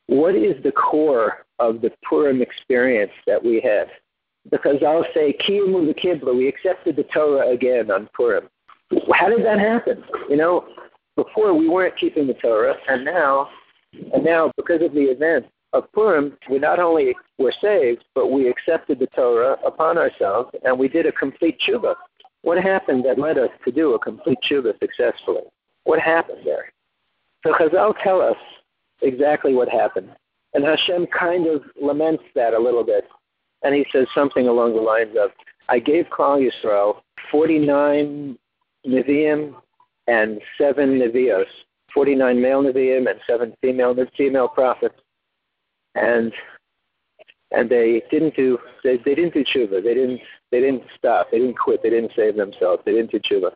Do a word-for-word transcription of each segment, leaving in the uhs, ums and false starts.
what is the core of the Purim experience that we have? Because I'll say, Kiyamu the Kibla, we accepted the Torah again on Purim. How did that happen? You know, before we weren't keeping the Torah, and now, and now because of the event of Purim, we not only were saved, but we accepted the Torah upon ourselves, and we did a complete tshuva. What happened that led us to do a complete tshuva successfully? What happened there? So Chazal tell us exactly what happened. And Hashem kind of laments that a little bit. And he says something along the lines of, I gave Klal Yisrael forty-nine Nevi'im and seven Nevi'os, forty-nine male Nevi'im and seven female female prophets. And and they didn't do they, they didn't do tshuva. They didn't they didn't stop. They didn't quit. They didn't save themselves. They didn't do tshuva.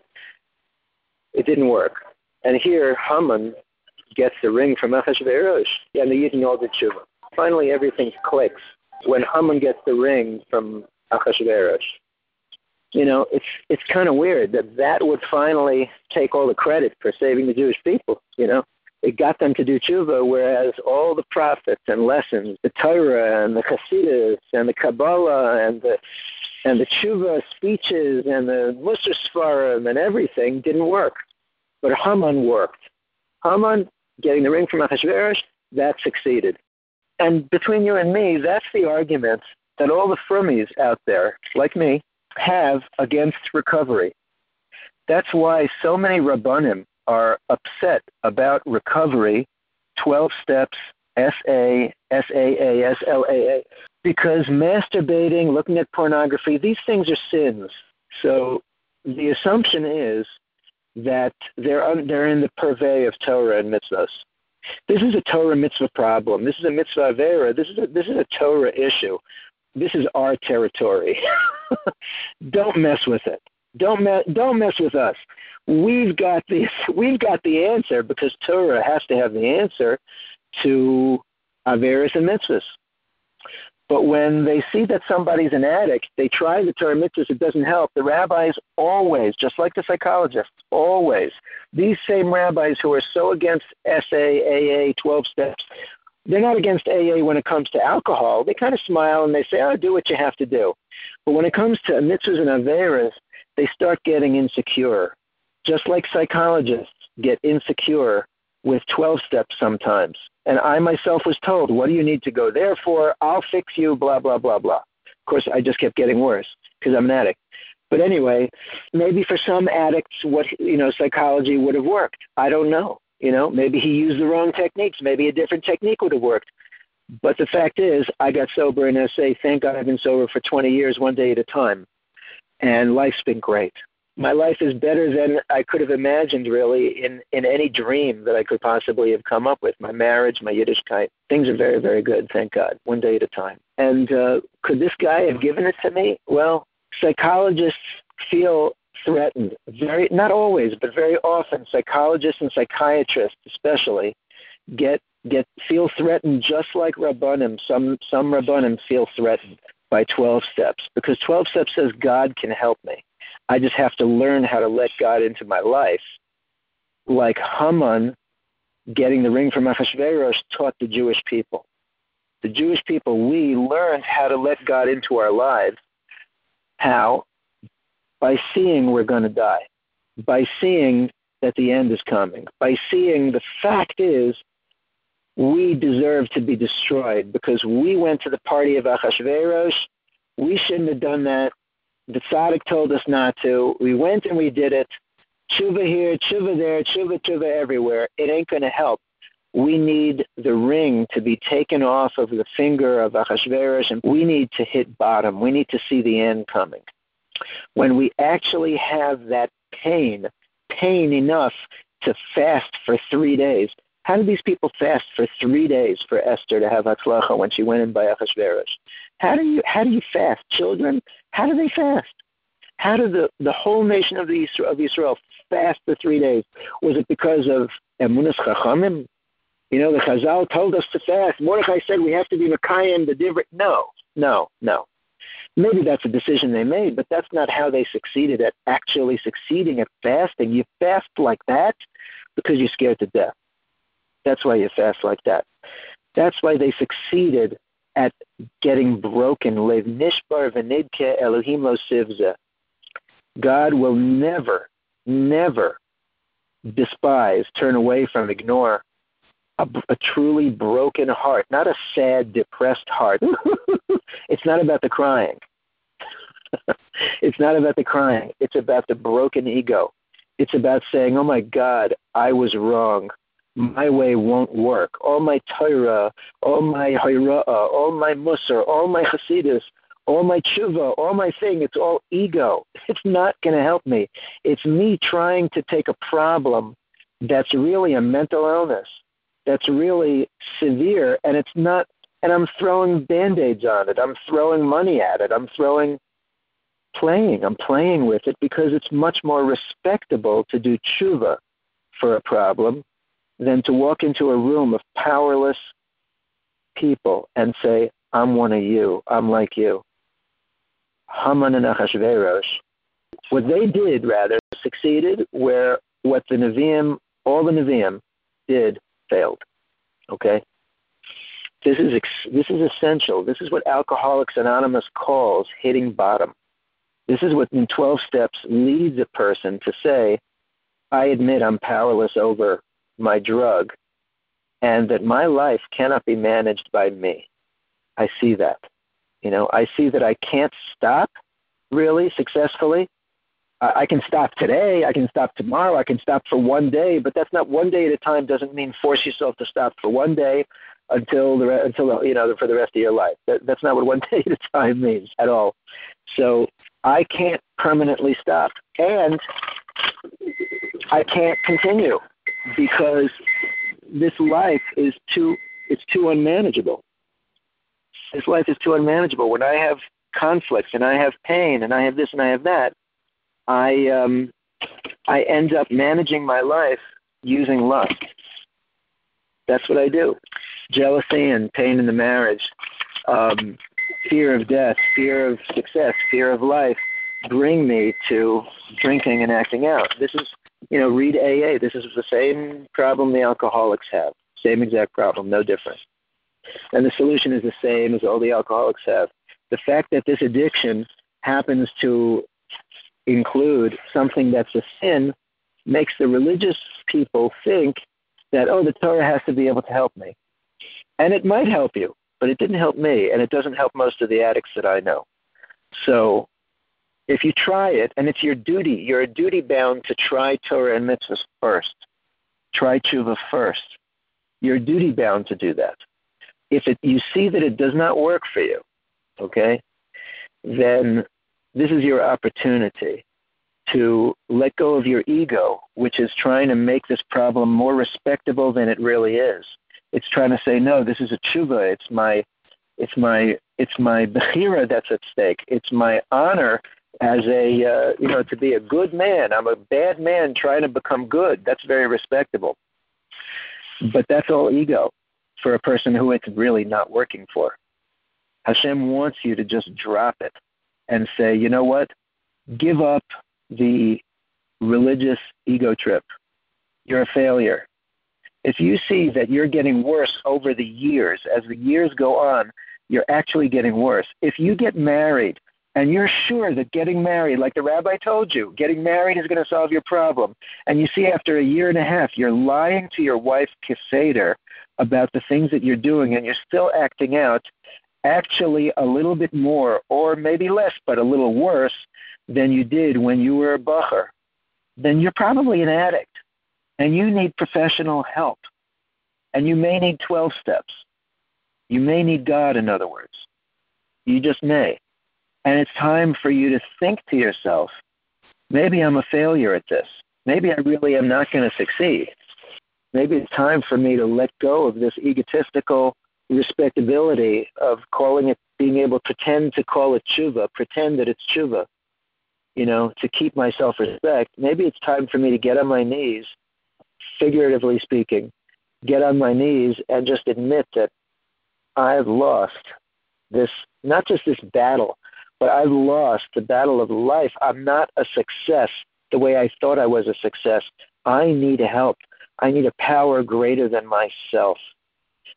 It didn't work. And here Haman gets the ring from Achashverosh, and the Yidden all did tshuva. Finally, everything clicks when Haman gets the ring from Achashverosh. You know, it's it's kind of weird that that would finally take all the credit for saving the Jewish people, you know. It got them to do tshuva, whereas all the prophets and lessons, the Torah and the Chassidus and the Kabbalah and the and the tshuva speeches and the Musar Sfarim and everything didn't work. But Haman worked. Haman getting the ring from Achashverosh, that succeeded. And between you and me, that's the argument that all the Frumies out there, like me, have against recovery. That's why so many Rabbanim are upset about recovery, twelve steps, S A, S A A, S L A A, because masturbating, looking at pornography, these things are sins. So the assumption is that they're, they're in the purvey of Torah and mitzvahs. This is a Torah mitzvah problem. This is a mitzvah avera. This is a, this is a Torah issue. This is our territory. Don't mess with it. Don't me- don't mess with us. We've got the we've got the answer because Torah has to have the answer to averos and mitzvahs. But when they see that somebody's an addict, they try the Torah mitzvahs, it doesn't help. The rabbis always, just like the psychologists, always, these same rabbis who are so against S A, A A, twelve steps, they're not against A A when it comes to alcohol. They kind of smile and they say, oh, do what you have to do. But when it comes to mitzvahs and averos, they start getting insecure, just like psychologists get insecure with twelve steps sometimes. And I myself was told, what do you need to go there for? I'll fix you, blah, blah, blah, blah. Of course, I just kept getting worse because I'm an addict. But anyway, maybe for some addicts, what, you know, psychology would have worked. I don't know. You know, maybe he used the wrong techniques. Maybe a different technique would have worked. But the fact is, I got sober in S A. Thank God I've been sober for twenty years, one day at a time. And life's been great. My life is better than I could have imagined, really, in, in any dream that I could possibly have come up with. My marriage, my Yiddishkeit, things are very, very good, thank God, one day at a time. And uh, could this guy have given it to me? Well, psychologists feel threatened. Very, not always, but very often, psychologists and psychiatrists especially get get feel threatened just like Rabbanim. Some, some Rabbanim feel threatened by twelve steps because twelve steps says God can help me. I just have to learn how to let God into my life. Like Haman getting the ring from Achashverosh taught the Jewish people. The Jewish people, we learned how to let God into our lives. How? By seeing we're going to die. By seeing that the end is coming. By seeing the fact is we deserve to be destroyed because we went to the party of Achashverosh. We shouldn't have done that. The tzaddik told us not to. We went and we did it. Tshuva here, tshuva there, tshuva, tshuva everywhere. It ain't going to help. We need the ring to be taken off of the finger of Achashverosh, and we need to hit bottom. We need to see the end coming. When we actually have that pain, pain enough to fast for three days. How did these people fast for three days for Esther to have Hatzlacha when she went in by Achashverosh? How do you how do you fast? Children, how do they fast? How did the, the whole nation of, the, of Israel fast for three days? Was it because of Emunas Chachamim? You know, the Chazal told us to fast. Mordechai said we have to be Mekayim, the different. No, no, no. Maybe that's a decision they made, but that's not how they succeeded at actually succeeding at fasting. You fast like that because you're scared to death. That's why you fast like that. That's why they succeeded at getting broken. Lev nishbar v'nidke Elohim lo sivza. God will never, never despise, turn away from, ignore a, a truly broken heart, not a sad, depressed heart. It's not about the crying. It's not about the crying. It's about the broken ego. It's about saying, oh my God, I was wrong. My way won't work. All my Torah, all my Hira'ah, all my Musar, all my Hasidus, all my tshuva, all my thing, it's all ego. It's not going to help me. It's me trying to take a problem that's really a mental illness, that's really severe, and it's not, and I'm throwing Band-Aids on it. I'm throwing money at it. I'm throwing, playing. I'm playing with it because it's much more respectable to do tshuva for a problem than to walk into a room of powerless people and say, I'm one of you. I'm like you. Haman and Achashverosh. What they did, rather, succeeded where what the Nevi'im, all the Nevi'im did, failed. Okay? This is ex- this is essential. This is what Alcoholics Anonymous calls hitting bottom. This is what in twelve steps leads a person to say, I admit I'm powerless over my drug and that my life cannot be managed by me. I see that. You know, I see that I can't stop really successfully. I, I can stop today. I can stop tomorrow. I can stop for one day, but that's not one day at a time. Doesn't mean force yourself to stop for one day until the until you know for the rest of your life. That, that's not what one day at a time means at all. So I can't permanently stop, and I can't continue because this life is too it's too unmanageable. This life is too unmanageable. When I have conflicts and I have pain and I have this and I have that, I um, I end up managing my life using lust. That's what I do. Jealousy and pain in the marriage, um, fear of death, fear of success, fear of life bring me to drinking and acting out. This is, you know, read A A. This is the same problem the alcoholics have. Same exact problem, no different. And the solution is the same as all the alcoholics have. The fact that this addiction happens to include something that's a sin makes the religious people think that, oh, the Torah has to be able to help me. And it might help you, but it didn't help me, and it doesn't help most of the addicts that I know. So if you try it, and it's your duty, you're a duty bound to try Torah and mitzvahs first. Try tshuva first. You're duty bound to do that. If it, you see that it does not work for you, okay, then this is your opportunity to let go of your ego, which is trying to make this problem more respectable than it really is. It's trying to say, no, this is a tshuva. It's my, it's my, it's my bechira that's at stake. It's my honor as a, uh, you know, to be a good man. I'm a bad man trying to become good. That's very respectable. But that's all ego for a person who it's really not working for. Hashem wants you to just drop it and say, you know what? Give up the religious ego trip. You're a failure. If you see that you're getting worse over the years, as the years go on, you're actually getting worse. If you get married and you're sure that getting married, like the rabbi told you, getting married is going to solve your problem, and you see after a year and a half you're lying to your wife, Keseder, about the things that you're doing and you're still acting out actually a little bit more, or maybe less, but a little worse than you did when you were a bacher, then you're probably an addict and you need professional help. And you may need twelve steps. You may need God, in other words. You just may. And it's time for you to think to yourself, maybe I'm a failure at this. Maybe I really am not going to succeed. Maybe it's time for me to let go of this egotistical respectability of calling it, being able to pretend to call it tshuva, pretend that it's tshuva, you know, to keep my self-respect. Maybe it's time for me to get on my knees, figuratively speaking, get on my knees and just admit that I've lost this, not just this battle, but I've lost the battle of life. I'm not a success the way I thought I was a success. I need help. I need a power greater than myself.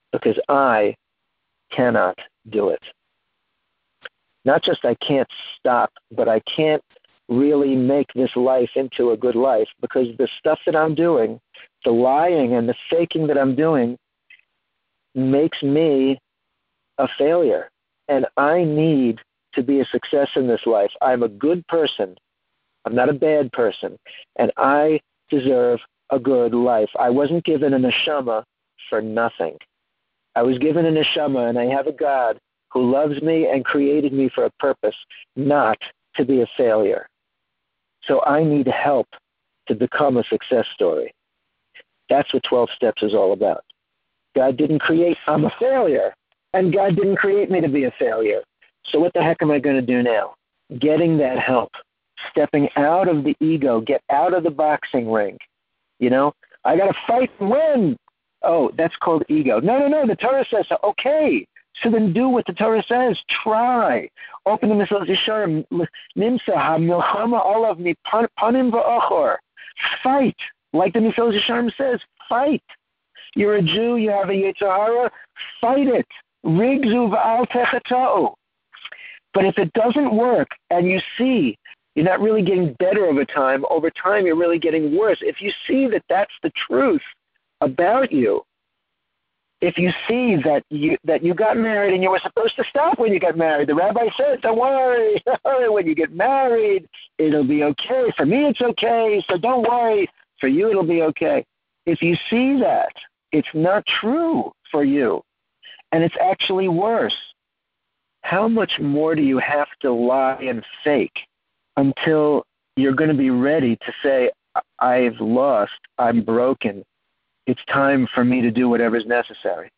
because I cannot do it. Not just I can't stop, but I can't really make this life into a good life, because the stuff that I'm doing, the lying and the faking that I'm doing, makes me a failure. And I need to be a success in this life. I'm a good person. I'm not a bad person. And I deserve a good life. I wasn't given a neshama for nothing. I was given a neshama, and I have a God who loves me and created me for a purpose, not to be a failure. So I need help to become a success story. That's what twelve Steps is all about. God didn't create, I'm a failure, and God didn't create me to be a failure. So what the heck am I going to do now? Getting that help, stepping out of the ego, get out of the boxing ring. You know, I got to fight and win. Oh, that's called ego. No, no, no, the Torah says so. Okay, so then do what the Torah says. Try. Open the Mesilas Yesharim. Nimsa ha-milchama olav mipanim v'achor. Fight. Like the Mesilas Yesharim says, fight. You're a Jew, you have a Yetzer Hara, fight it. Rigzu v'al techata'u. But if it doesn't work and you see you're not really getting better over time, over time you're really getting worse. If you see that that's the truth about you, if you see that you that you got married and you were supposed to stop when you got married, the rabbi said, don't worry, when you get married, it'll be okay. For me, it's okay, so don't worry. For you, it'll be okay. If you see that it's not true for you, and it's actually worse, how much more do you have to lie and fake until you're going to be ready to say, I've lost, I'm broken, it's time for me to do whatever's necessary?